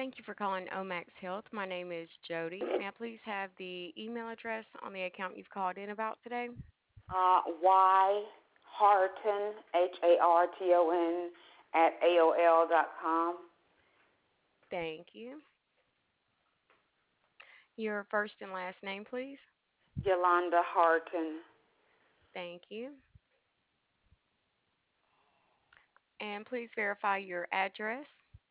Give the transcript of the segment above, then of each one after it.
Thank you for calling Omax Health. My name is Jody. May I please have the email address on the account you've called in about today? Y Harton Harton at AOL.com. Thank you. Your first and last name, please. Yolanda Harton. Thank you. And please verify your address.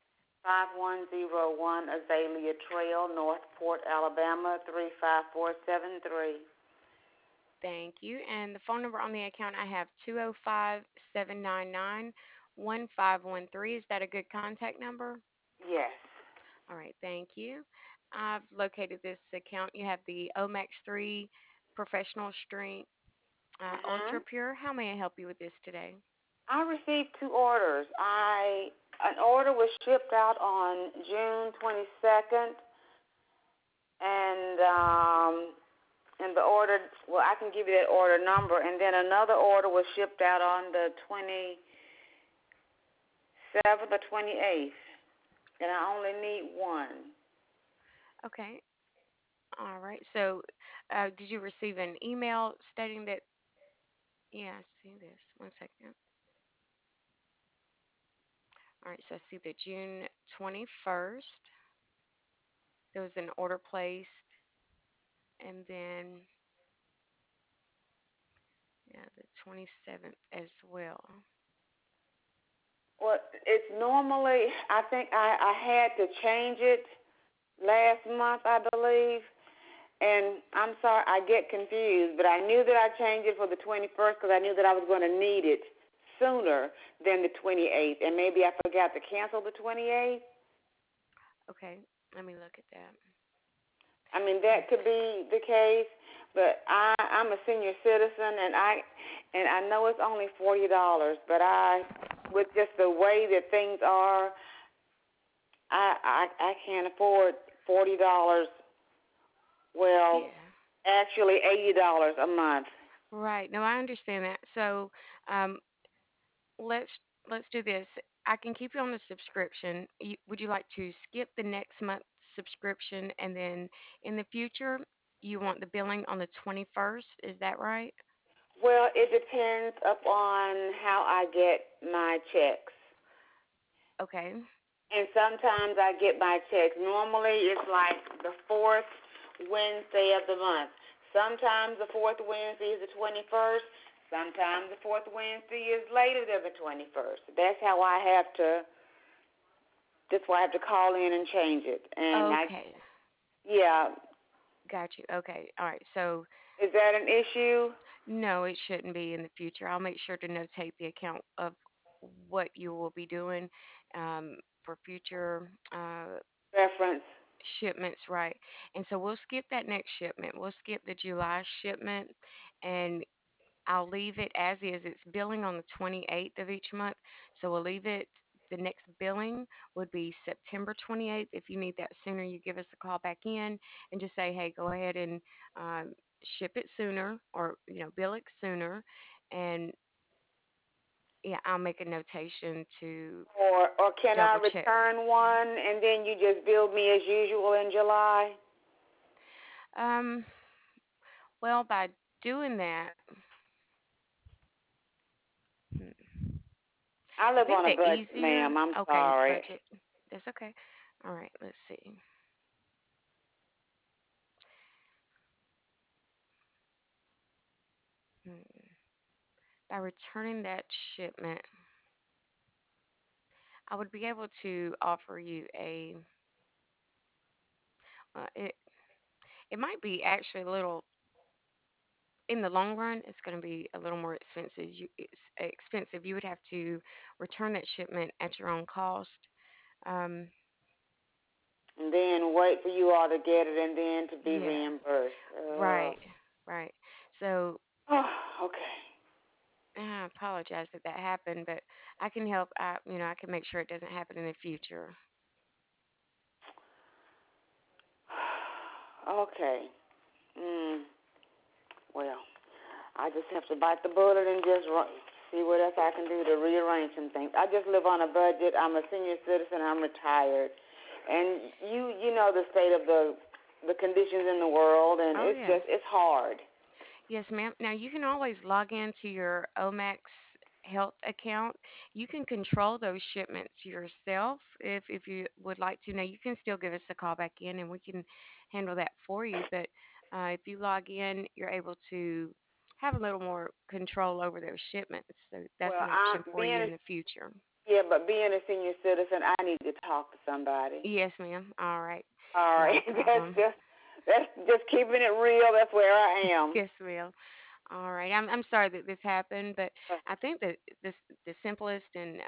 5101 Azalea Trail, Northport, Alabama 35473. Thank you. And the phone number on the account I have 205-799-1513. Is that a good contact number? Yes. All right, thank you. I've located this account. You have the Omax 3 Professional Strength Ultra Pure. How may I help you with this today? I received two orders. An order was shipped out on June 22nd, and the order, well, I can give you that order number, and then another order was shipped out on the 27th or 28th, and I only need one. Okay. All right. So, did you receive an email stating that? Yeah, I see this. One second. All right. So I see that June 21st there was an order placed, and then yeah, the 27th as well. Well, it's normally, I think I had to change it last month, I believe. And I'm sorry, I get confused, but I knew that I changed it for the 21st because I knew that I was going to need it sooner than the 28th. And maybe I forgot to cancel the 28th. Okay. Let me look at that. I mean, that could be the case, but I'm a senior citizen, and I know it's only $40, but with just the way that things are, I can't afford $40. Well, Yeah. actually $80 a month. Right. No, I understand that. So, um, let's let's do this. I can keep you on the subscription. Would you like to skip the next month's subscription and then in the future you want the billing on the 21st? Is that right? Well, it depends upon how I get my checks. Okay. And sometimes I get my checks. Normally it's like the fourth Wednesday of the month. Sometimes the fourth Wednesday is the 21st. Sometimes the fourth Wednesday is later than the 21st. That's why I have to call in and change it. Okay. Yeah. Got you. Okay. All right. So, Is that an issue? no, it shouldn't be in the future. I'll make sure to notate the account of what you will be doing for future Reference. shipments, right? And so we'll skip that next shipment. We'll skip the July shipment, and I'll leave it as is. It's billing on the 28th of each month, so we'll leave it. The next billing would be September 28th. If you need that sooner, you give us a call back in and just say, hey, go ahead and um, ship it sooner, or bill it sooner, and yeah, I'll make a notation to Or can I double check. return one and then you just bill me as usual in July? Um, well, by doing that, I I live think on a the budget, easier. ma'am. I'm Okay, sorry. budget. That's okay. All right, let's see. Hmm. By returning that shipment, I would be able to offer you a. It might be actually a little. In the long run, it's going to be a little more expensive. It's expensive. You would have to return that shipment at your own cost. Um, And then wait for you all to get it and then to be yeah, reimbursed. right, right. So Oh, okay. I apologize that that happened, but I can help. I can make sure it doesn't happen in the future. Okay. Mm, well, I just have to bite the bullet and just see what else I can do to rearrange some things. I just live on a budget. I'm a senior citizen. I'm retired. And you know the state of the conditions in the world, and Oh, it's yes. hard. Yes, ma'am. Now you can always log into your Omax Health account. You can control those shipments yourself if you would like to. Now you can still give us a call back in and we can handle that for you. But if you log in, you're able to have a little more control over those shipments. So that's Well, an I'm option for being you a in the future. yeah, but being a senior citizen, I need to talk to somebody. Yes, ma'am. All right. All Not right, a problem. that's just keeping it real. That's where I am. Yes, ma'am. All right. I'm sorry that this happened, but Uh, I think that the simplest and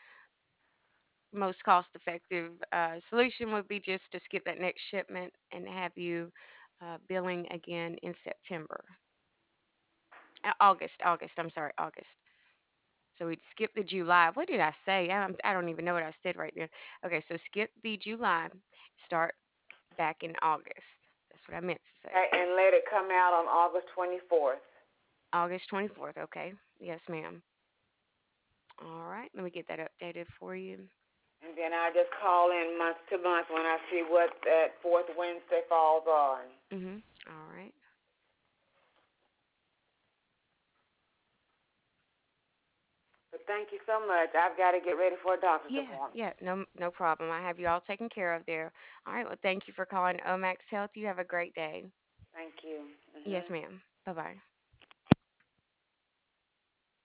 most cost effective solution would be just to skip that next shipment and have you billing again in September. August. I'm sorry, August. So we'd skip the July. What did I say? I don't even know what I said right there. Okay, so skip the July, start back in August. That's what I meant to say. and let it come out on August 24th. August 24th. Okay. Yes, ma'am. All right. Let me get that updated for you. And then I just call in month to month when I see what that fourth Wednesday falls on. All right. But thank you so much. I've got to get ready for a doctor's Yeah, appointment. yeah, no problem. I have you all taken care of there. All right, well, thank you for calling Omax Health. You have a great day. Thank you. Yes, ma'am. Bye bye.